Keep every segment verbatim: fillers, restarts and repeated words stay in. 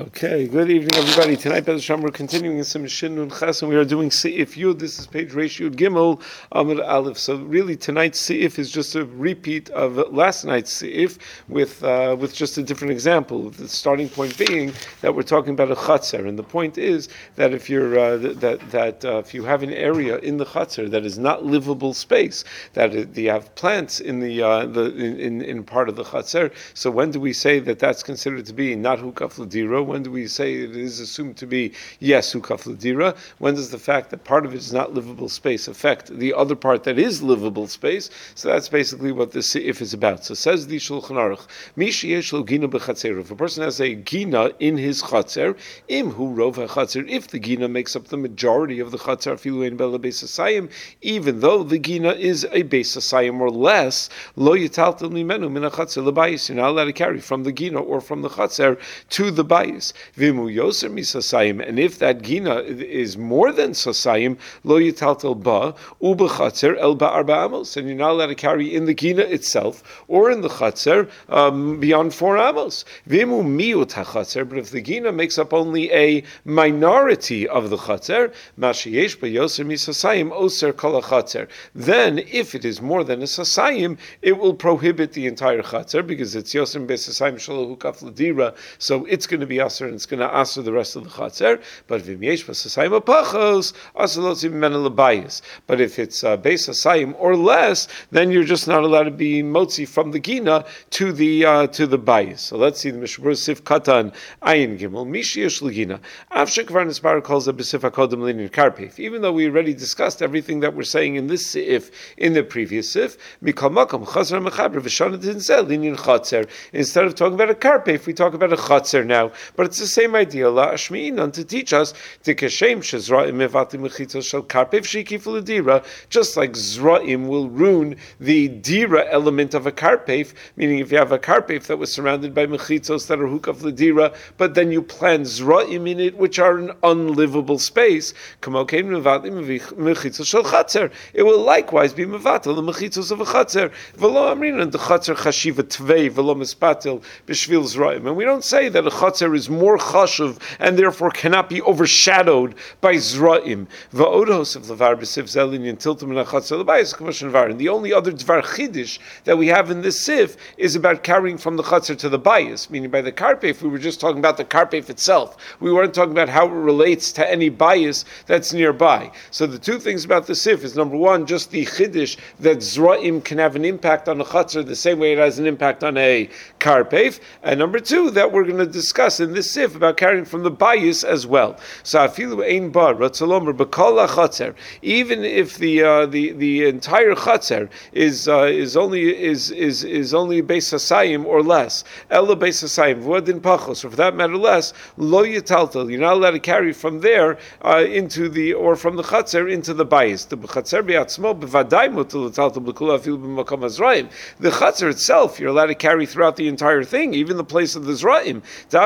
Okay, good evening, everybody. Tonight, Bez Hashem, we're continuing in Sim Shin Nun Ches, and we are doing Seif Yud. This is page Reish Yud Gimel Amud Aleph. So, really, tonight's Seif is just a repeat of last night's Seif with uh, with just a different example. The starting point being that we're talking about a Chatzer, and the point is that if you're uh, that that uh, if you have an area in the Chatzer that is not livable space, that it, you have plants in the uh, the in, in part of the Chatzer. So, when do we say that that's considered to be not hukaf l'dira? When do we say it is assumed to be yes hukaf l'dira? When does the fact that part of it is not livable space affect the other part that is livable space? So that's basically what this if is about. So says the Shulchan Aruch, Mi sheyesh lo gina b'chatzer. If a person has a gina in his chatzer, im hu rov hachatzer. If the gina makes up the majority of the chatzer, afilu ein bela beis hasayim, even though the gina is a beis hasayim or less, lo yitaltel mimenu min hachatzer lebayis. You're not allowed to carry from the gina or from the chatzer to the bayis. Vimu yoser misasayim, and if that gina is more than sasayim, lo yitaltel ba ubechatzer el ba'arba amos, and you're not allowed to carry in the gina itself or in the chatzer um, beyond four amos. Vimu miut hachatzer, but if the gina makes up only a minority of the chatzer, mashiyesh ba yoser misasayim oser kol hachatzer, then if it is more than a sasayim, it will prohibit the entire chatzer because it's yoser besasayim shelo hukaf l'dira, so it's going to be aser and it's going to aser the rest of the chatzer. But v'myesh b'sasayim apachos asalotzi mimena lebayis. But if it's uh, beis hasayim or less, then you're just not allowed to be motzi from the gina to the uh, to the bayis. So let's see the Mishmur Sif Katan Ayin Gimel Mishiyesh Legina Avshek Kvar Nisbar calls a Besif Hakodem Linin Karpef. Even though we already discussed everything that we're saying in this Sif in the previous Sif, Mikal Makom Chazar Mechaber V'Shana Tinzel Linin Chatzer. Instead of talking about a Karpef, we talk about a Chatzer now. But it's the same idea. La Ashmi'inan, to teach us to Keshem Shezra'im Mevatim Mechitzos Shel Karpef Shekifu L'Dira, just like Zra'im will ruin the Dira element of a Karpef, meaning if you have a Karpef that was surrounded by Mechitzos that are Hukaf L'Dira, but then you plant Zra'im in it, which are an unlivable space, Kamokein Mevatim Mechitzos Shel Chatzer, it will likewise be Mevatel, the Mechitzos of a Chatzer. V'lo Amrinan, the Chatzer Chashiva Tvei, V'lo Mispatil, B'Shvil Zra'im. And we don't say that a Chatzer is more chashuv and therefore cannot be overshadowed by zra'im. Va'odos of levar b'sif zelin tiltum in a chatzer lebayis k'moshen var. And the only other dvar chidish that we have in this sif is about carrying from the chatzer to the bayis, meaning by the karpef. We were just talking about the karpef itself. We weren't talking about how it relates to any bayis that's nearby. So the two things about the sif is number one, just the chidish that zra'im can have an impact on a chatzer the same way it has an impact on a karpef, and number two, that we're going to discuss in this sif about carrying from the bayis as well. So afilu ein bar ratzalomer b'kol hachatzer, even if the uh, the the entire chatzer is uh, is only is is is only beis hasayim or less, ela beis hasayim v'odin pachos, or for that matter less, lo yitaltel, you're not allowed to carry from there uh, into the or from the chatzer into the bayis. The chatzer be'atzmo b'vaday mutal yitaltel b'kol afilu b'makom hazra'im. The chatzer itself, you're allowed to carry throughout the entire thing, even the place of the zra'im.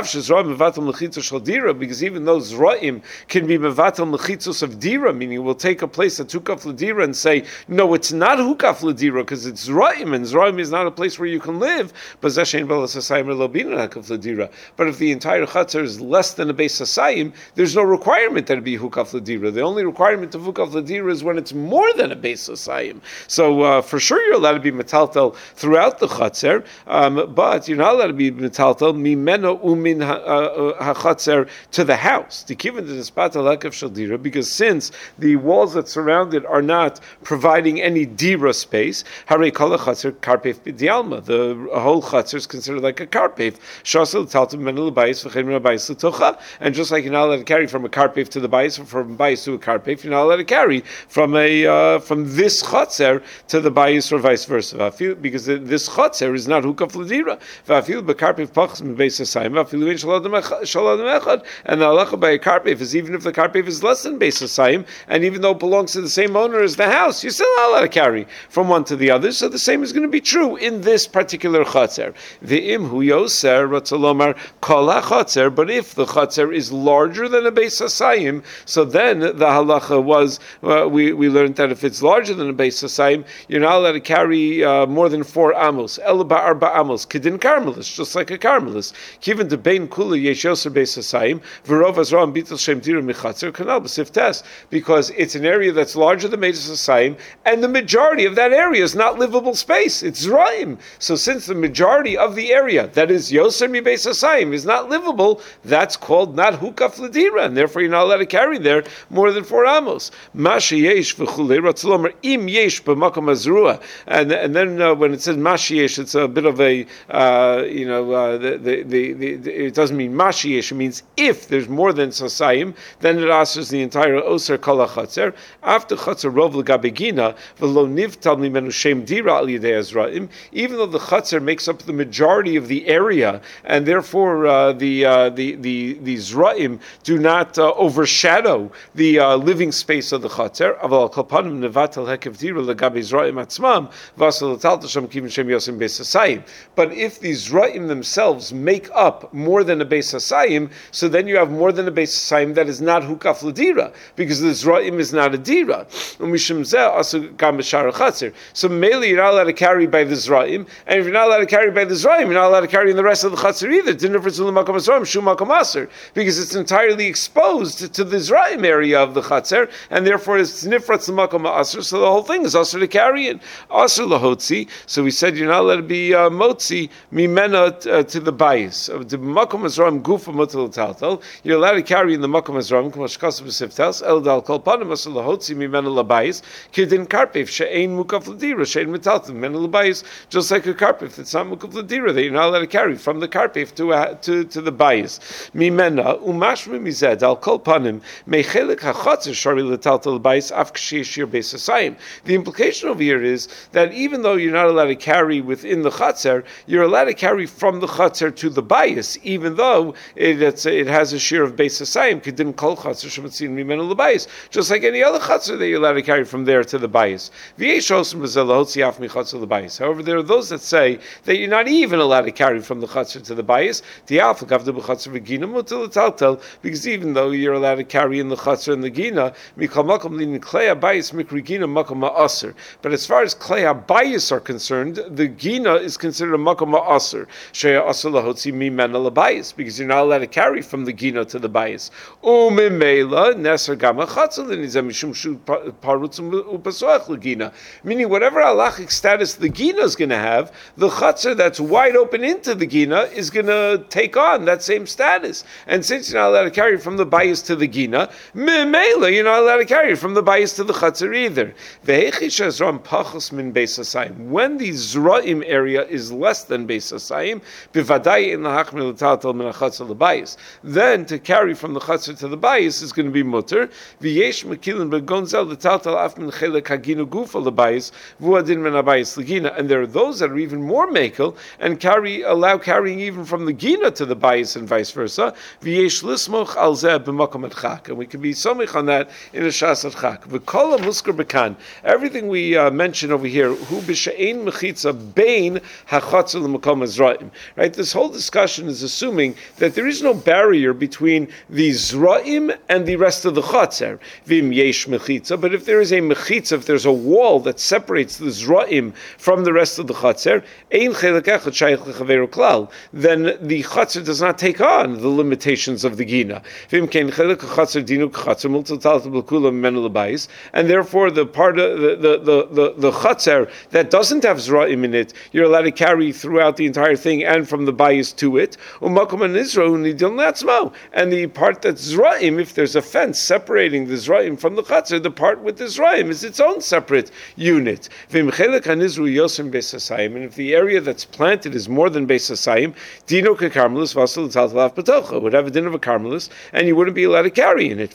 Because even though Zra'im can be mevatel mechitzos of dira, meaning we'll take a place that's hukaf l'dira and say, no, it's not hukaf l'dira because it's Zra'im, and Zra'im is not a place where you can live. But if the entire chatzer is less than a beis hasayim, there's no requirement that it be hukaf l'dira. The only requirement of hukaf l'dira is when it's more than a beis hasayim. So uh, for sure you're allowed to be metaltel throughout the chatzer, um, but you're not allowed to be metaltel mimeno umin hachatzer to the house. Because since the walls that surround it are not providing any dira space, the whole chatzer is considered like a karpef. And just like you're not allowed to carry from a karpef to the bayis, or from bayis to a karpef, you're not allowed to carry from a uh, from this chatzer to the bayis or vice versa. Because this chatzer is not hukaf l'dira. And the halacha by a karpef is even if the karpef is less than beis hasayim, and even though it belongs to the same owner as the house, you're still not allowed to carry from one to the other. So the same is going to be true in this particular chatzer. Ve'im hu yoser ratzalomar kol hachatzer. But if the chatzer is larger than a beis hasayim, so then the halacha was uh, we we learned that if it's larger than a beis hasayim, you're not allowed to carry uh, more than four amos. El ba'arba amos kedin karmelis, just like a karmelis. Given to bein kula Kula Yesh Yoser Beis Hasayim, V'rov Azram Bitul Shem Dira Michatzer Kanal B'Sif Tes, because it's an area that's larger than Beis Hasayim, and the majority of that area is not livable space. It's Zraim. So since the majority of the area that is Yoser Mi Beis Hasayim is not livable, that's called not Hukaf L'Dira, and therefore you're not allowed to carry there more than four amos. Masha Yesh V'Chulei Ratzlomer Im Yesh B'Makom Azrua, and and then uh, when it says Masha Yesh, it's a bit of a uh, you know uh, the, the, the, the it doesn't mean Masha Yesh. It means if there's more than Sasayim, then it answers the entire Oser Kol HaChatzer. After Chatzer Rov L'Gabegina V'Lo Nivtal Mimenu Shem Dira Al Yidei Azraim, even though the Chatzer makes up the majority of the area, and therefore uh, the, uh, the the the Zraim do not uh, overshadow the uh, living space of the Chatzer. Aval Kalpanim Nevatel Hekev Dira L'Gabe Zraim Atzmam Vasal L'Talta Shem Kivin Shem Yosim Beis Hasayim. But if these Zraim themselves make up more than a Beis Hasayim, so then you have more than a Beis Hasayim that is not Hukaf L'Dira, because the Zraim is not a Dira. So mainly you're not allowed to carry by the Zraim, and if you're not allowed to carry by the Zraim, you're not allowed to carry in the rest of the Chatzir either, because it's entirely exposed to the Zraim area of the Chatzir, and therefore it's Nifratz L'Makom Asr, so the whole thing is Asr to carry it. Asr L'Hotzi, so we said you're not allowed to be uh, Motzi, Mimena uh, to the Bayis. The Makom Azram Gufa Mutal Taltal, you're allowed to carry in the Makom Azram, Kamashkas B'Siftas, Eldal Kolpanim, Asr L'Hotzi, Mimena L'Bayis, Kidin Karpif, She'ein Mukaf L'Dira, She'ein Metaltim, Mimena L'Bayis, just like a Karpif, it's not Mukaf L'Dira, that you're not allowed to carry from the Karpif to, uh, to, to the Bayis. Mimena, Umashmi Mized, Al Kolpanim, Mechelik HaChatzer, Shari L'Taltal L'Bayis, Af K'shir Beis Hasayim. The implication over here is that even though you're not allowed to carry within the Chatzer, you're allowed to carry from the Chatzer to the Bayis, even though it, it's, it has a share of Beis Hasayim, Kedin Kol Chatzer Shematzin Mimena L'Bayis, just like any other Chatzer that you're allowed to carry from there to the Bayis. However, there are those that say that you're not even allowed to carry from the Chatzer to the Bayis, because even though you're allowed to carry in the Chatzer and the Gina, but as far as Klei HaBayis are concerned, the Gina is considered a Makom Ha'aser, because you're not allowed to carry from the Gina to the Bayis. Meaning whatever halachic status the Gina is going to have, the Chatzar that's wide open into the Gina is going to take on that same status. And since you're not allowed to carry from the Bayis to the Gina, Mimela, you're not allowed to carry from the Bayis to the Chatzar either. When the Zraim area is less than Beis Hasayim, then to carry from the Chatzar to the Bayis is going to be mutter. And there are those that are even more makel and carry allow carrying even from the Gina to the Bayis and vice versa. And we can be somich on that in a Shas Chak. Everything we uh, mention over here, hu b'she'ein mechitza bein hachatzer l'makom azraim. Right, this whole discussion is assuming that there is no barrier between the zraim and the rest of the chatzer. Vim yesh mechitza, but if there is a mechitza, if there's a wall that separates the zraim from the rest of the chatzer, ein chelek echad shayich lechaveru klal, then the chatzer does not take on the limitations of the gina. Vim kein chelek chatzer dinu chatzer multatal b'kula mimenu l'bayis, and therefore the part of the the the the, the chatzer that doesn't have zraim in it, you're allowed to carry throughout the entire thing and from the bayis to it. Umakom and Israel nidil natzmo, and the part that's zraim, if there's a fence separating the zraim from the chatzer, the part with the zraim is its own separate unit. And if the area that's planted is more than Beis Hasayim, dino kekarmelis vasal l'taltalav b'tocha, would have a din of a carmelis, and you wouldn't be allowed to carry in it.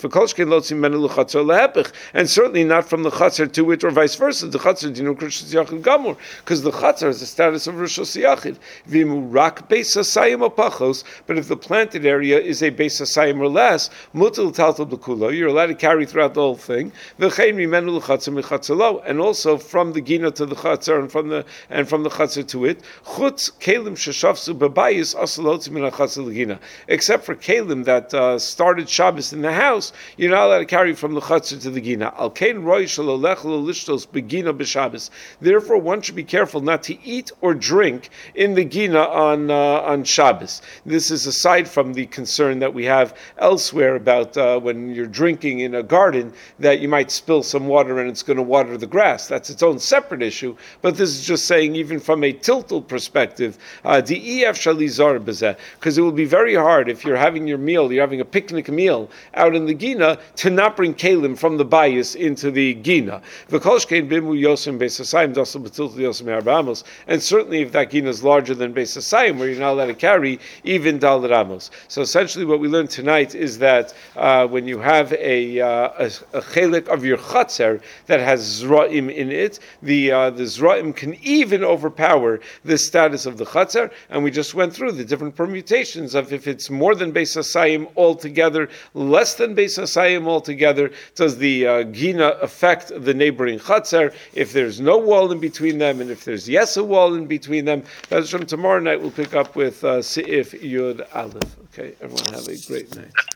And certainly not from the chatzar to it, or vice versa. The chatzar dino krishus yachid gamur, because the chatzar is the status of rishus yachid. V'mu rak Beis Hasayim opachos, but if the planted area is a Beis Hasayim or less, mutal taltal b'kulo, you're allowed to carry throughout the whole thing. V'chein mimenu l'chatzar michatzalo, and also from the gina to the chatzar and from the and from the chatzar to it. Chutz kelim sheshafsu b'bayis asalot min hachatzar l'gina. Except for kelim that uh, started Shabbos in the house, you're not allowed to carry from the chatzar to the gina. Al kein roy shalolech lo lishtos begina b'Shabbos. Therefore, one should be careful not to eat or drink in the gina on uh, on Shabbos. this is aside from the concern that we have elsewhere about uh, when you're drinking in a garden that you might spill some water and it's going to water the grass. That's its own separate issue. But this is just saying, even from a tiltal perspective, the E F shalizar bezeh, because it will be very hard if you're having your meal, you're having a picnic meal out in the Gina, to not bring kalim from the bayis into the Gina. And certainly if that Gina is larger than Beis Hasayim, where you're not allowed to carry even Dal Ramos. So essentially what we learned tonight is that uh, when you have a, uh, a, a chelik of your chatzer that has zra'im in it, the uh, the zra'im can even overpower the status of the chatzer, and we just went through the different permutations of if it's more than Beis Hasayim altogether, less than Beis Hasayim altogether, does the uh, Gina affect the neighboring chatzer? If there's no wall in between them, and if there's yes a wall in between them, that's from tomorrow night we'll pick up with uh, Seif Yud Aleph. Okay, everyone have a great night.